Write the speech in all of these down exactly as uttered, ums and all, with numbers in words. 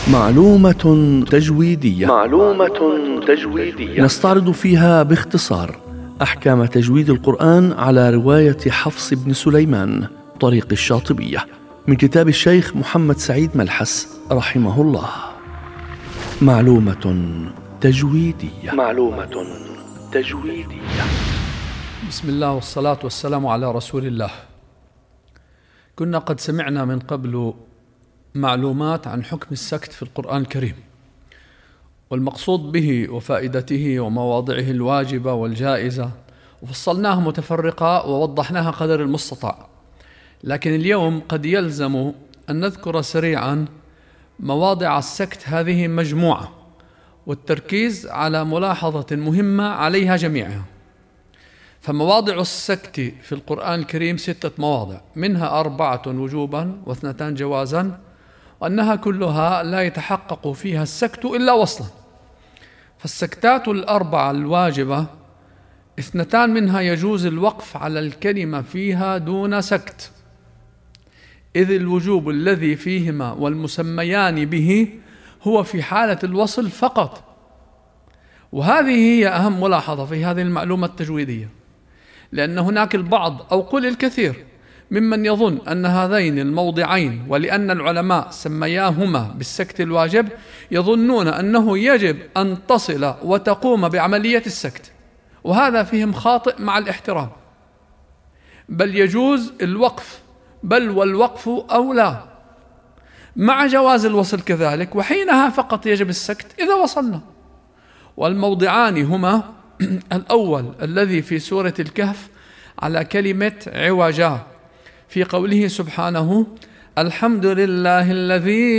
معلومة تجويدية. معلومة تجويدية نستعرض فيها باختصار أحكام تجويد القرآن على رواية حفص بن سليمان طريق الشاطبية من كتاب الشيخ محمد سعيد ملحس رحمه الله. معلومة تجويدية. معلومة تجويدية. بسم الله والصلاة والسلام على رسول الله. كنا قد سمعنا من قبل معلومات عن حكم السكت في القرآن الكريم، والمقصود به وفائدته ومواضعه الواجبة والجائزة، وفصلناها متفرقة ووضحناها قدر المستطاع. لكن اليوم قد يلزم أن نذكر سريعا مواضع السكت هذه مجموعة، والتركيز على ملاحظة مهمة عليها جميعها. فمواضع السكت في القرآن الكريم ستة مواضع، منها أربعة وجوبا واثنتان جوازا، وأنها كلها لا يتحقق فيها السكت إلا وصلا. فالسكتات الأربعة الواجبة اثنتان منها يجوز الوقف على الكلمة فيها دون سكت، إذ الوجوب الذي فيهما والمسميان به هو في حالة الوصل فقط. وهذه هي أهم ملاحظة في هذه المعلومة التجويدية، لأن هناك البعض أو قل الكثير ممن يظن أن هذين الموضعين، ولأن العلماء سمياهما بالسكت الواجب، يظنون أنه يجب أن تصل وتقوم بعملية السكت، وهذا فيهم خاطئ مع الاحترام. بل يجوز الوقف، بل والوقف أولى، مع جواز الوصل كذلك، وحينها فقط يجب السكت إذا وصلنا. والموضعان هما الأول الذي في سورة الكهف على كلمة عوجا في قوله سبحانه: الحمد لله الذي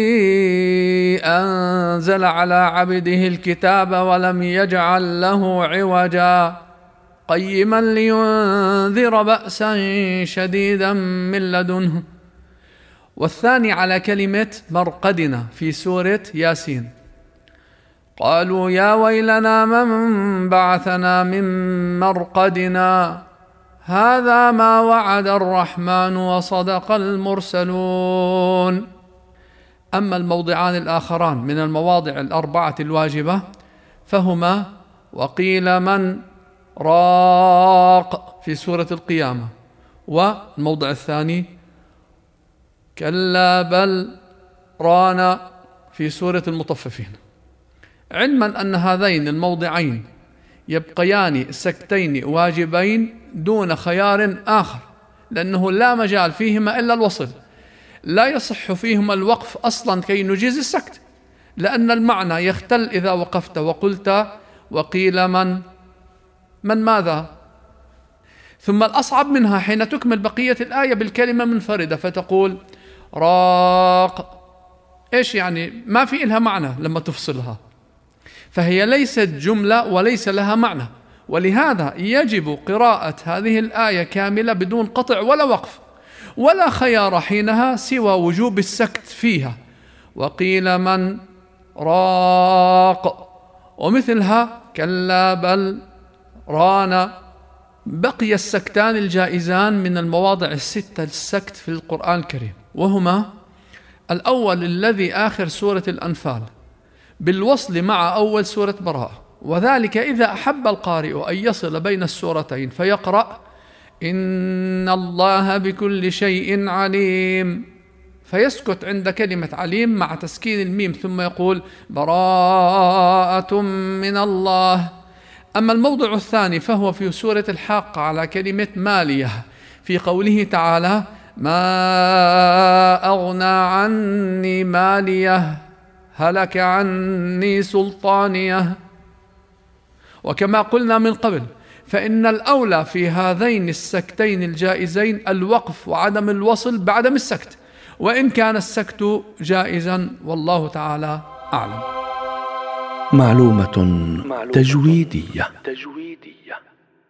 أنزل على عبده الكتاب ولم يجعل له عوجا قيما لينذر بأسا شديدا من لدنه. والثاني على كلمة مرقدنا في سورة ياسين: قالوا يا ويلنا من بعثنا من مرقدنا هذا ما وعد الرحمن وصدق المرسلون. أما الموضعان الآخران من المواضع الأربعة الواجبة فهما: وقيل من راق في سورة القيامة، والموضع الثاني كلا بل ران في سورة المطففين. علما أن هذين الموضعين يبقيان سكتين واجبين دون خيار آخر، لأنه لا مجال فيهما إلا الوصل، لا يصح فيهما الوقف أصلا كي نجيز السكت، لأن المعنى يختل إذا وقفت وقلت وقيل من من ماذا. ثم الأصعب منها حين تكمل بقية الآية بالكلمة منفردة فتقول راق، إيش يعني؟ ما في إلها معنى لما تفصلها، فهي ليست جملة وليس لها معنى. ولهذا يجب قراءة هذه الآية كاملة بدون قطع ولا وقف، ولا خيار حينها سوى وجوب السكت فيها. وقيل من راق، ومثلها كلا بل ران. بقي السكتان الجائزان من المواضع الستة للسكت في القرآن الكريم، وهما: الأول الذي آخر سورة الأنفال بالوصل مع أول سورة براءة، وذلك إذا أحب القارئ أن يصل بين السورتين فيقرأ إن الله بكل شيء عليم، فيسكت عند كلمة عليم مع تسكين الميم، ثم يقول براءة من الله. أما الموضع الثاني فهو في سورة الحاقة على كلمة مالية في قوله تعالى ما أغنى عني مالية هلك عني سلطانية. وكما قلنا من قبل فإن الأولى في هذين السكتين الجائزين الوقف وعدم الوصل بعدم السكت، وإن كان السكت جائزا، والله تعالى أعلم. معلومة تجويدية. تجويدية.